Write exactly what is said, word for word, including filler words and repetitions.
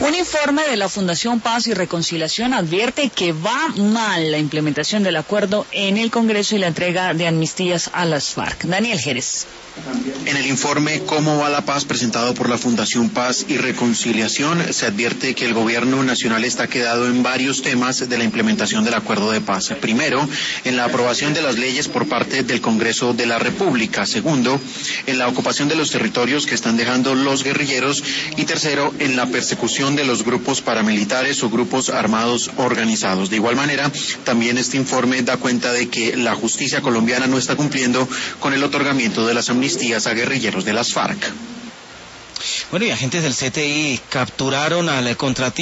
Un informe de la Fundación Paz y Reconciliación advierte que va mal la implementación del acuerdo en el Congreso y la entrega de amnistías a las FARC. Daniel Jerez. En el informe ¿Cómo va la paz?, presentado por la Fundación Paz y Reconciliación, se advierte que el gobierno nacional está quedado en varios temas de la implementación del acuerdo de paz. Primero, en la aprobación de las leyes por parte del Congreso de la República. Segundo, en la ocupación de los territorios que están dejando los guerrilleros. Y tercero, en la persecución de los grupos paramilitares o grupos armados organizados. De igual manera, también este informe da cuenta de que la justicia colombiana no está cumpliendo con el otorgamiento de las amnistías a guerrilleros de las FARC. Bueno, y agentes del C T I capturaron al contratista